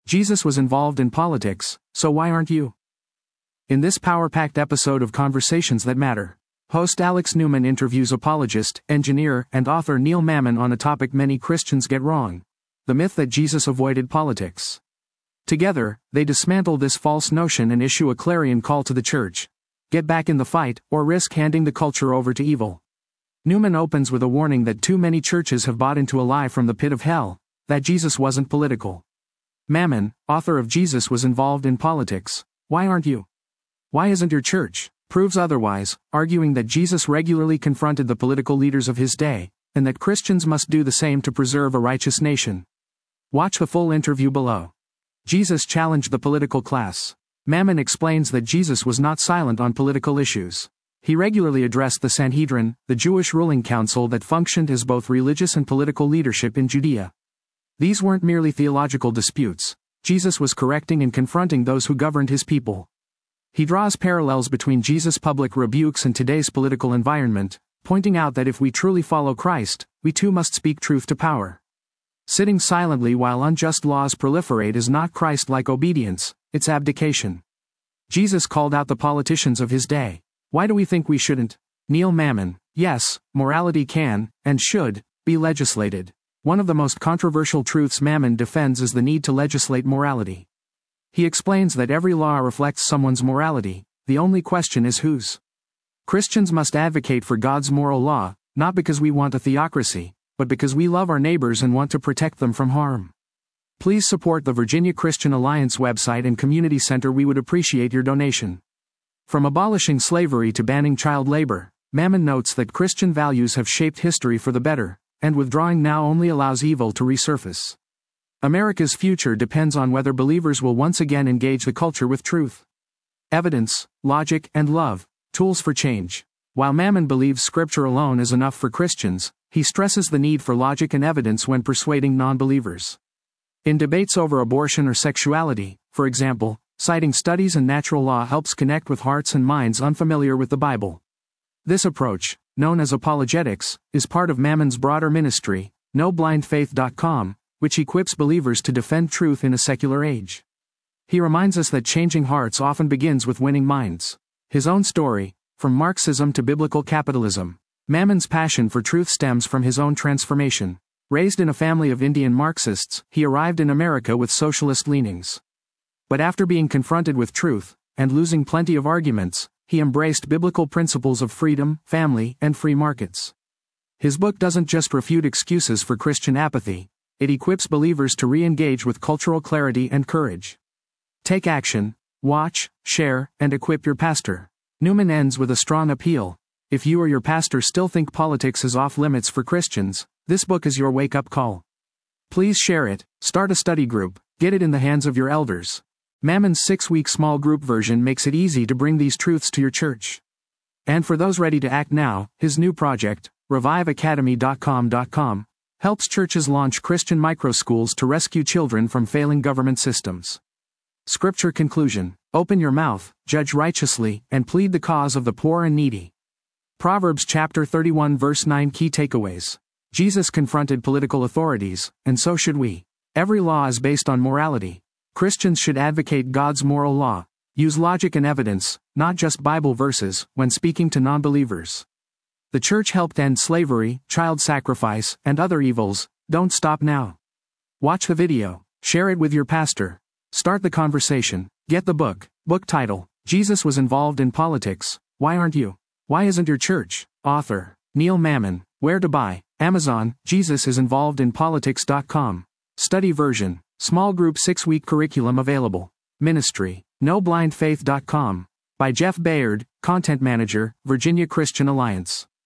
Jesus was involved in politics, so why aren't you? In this power-packed episode of Conversations That Matter, host Alex Newman interviews apologist, engineer, and author Neil Mammon on a topic many Christians get wrong: the myth that Jesus avoided politics. Together, they dismantle this false notion and issue a clarion call to the church: get back in the fight, or risk handing the culture over to evil. Newman opens with a warning that too many churches have bought into a lie from the pit of hell, that Jesus wasn't political. Mammon, author of Jesus Was Involved in Politics, Why Aren't You? Why Isn't Your Church? Proves otherwise, arguing that Jesus regularly confronted the political leaders of his day, and that Christians must do the same to preserve a righteous nation. Watch the full interview below. Jesus challenged the political class. Mammon explains that Jesus was not silent on political issues. He regularly addressed the Sanhedrin, the Jewish ruling council that functioned as both religious and political leadership in Judea. These weren't merely theological disputes. Jesus was correcting and confronting those who governed his people. He draws parallels between Jesus' public rebukes and today's political environment, pointing out that if we truly follow Christ, we too must speak truth to power. Sitting silently while unjust laws proliferate is not Christ-like obedience, it's abdication. Jesus called out the politicians of his day. Why do we think we shouldn't? Neil Mammon: yes, morality can, and should, be legislated. One of the most controversial truths Mammon defends is the need to legislate morality. He explains that every law reflects someone's morality, the only question is whose. Christians must advocate for God's moral law, not because we want a theocracy, but because we love our neighbors and want to protect them from harm. Please support the Virginia Christian Alliance website and community center. We would appreciate your donation. From abolishing slavery to banning child labor, Mammon notes that Christian values have shaped history for the better, and withdrawing now only allows evil to resurface. America's future depends on whether believers will once again engage the culture with truth, evidence, logic, and love, tools for change. While Mammon believes Scripture alone is enough for Christians, he stresses the need for logic and evidence when persuading non-believers. In debates over abortion or sexuality, for example, citing studies and natural law helps connect with hearts and minds unfamiliar with the Bible. This approach, known as apologetics, is part of Mammon's broader ministry, NoBlindFaith.com, which equips believers to defend truth in a secular age. He reminds us that changing hearts often begins with winning minds. His own story, from Marxism to biblical capitalism. Mammon's passion for truth stems from his own transformation. Raised in a family of Indian Marxists, he arrived in America with socialist leanings. But after being confronted with truth, and losing plenty of arguments, he embraced biblical principles of freedom, family, and free markets. His book doesn't just refute excuses for Christian apathy, it equips believers to re-engage with cultural clarity and courage. Take action, watch, share, and equip your pastor. Newman ends with a strong appeal. If you or your pastor still think politics is off limits for Christians, this book is your wake-up call. Please share it, start a study group, get it in the hands of your elders. Mammon's 6-week small group version makes it easy to bring these truths to your church. And for those ready to act now, his new project, reviveacademy.com, helps churches launch Christian microschools to rescue children from failing government systems. Scripture conclusion: open your mouth, judge righteously, and plead the cause of the poor and needy. Proverbs chapter 31 verse 9. Key takeaways. Jesus confronted political authorities, and so should we. Every law is based on morality. Christians should advocate God's moral law. Use logic and evidence, not just Bible verses, when speaking to non-believers. The church helped end slavery, child sacrifice, and other evils. Don't stop now. Watch the video. Share it with your pastor. Start the conversation. Get the book. Book title: Jesus Was Involved in Politics. Why Aren't You? Why Isn't Your Church? Author Neil Mammon. Where to buy? Amazon. Jesus Is Involved in Politics.com. Study version. Small group 6-week curriculum available. Ministry. NoBlindFaith.com. By Jeff Bayard, Content Manager, Virginia Christian Alliance.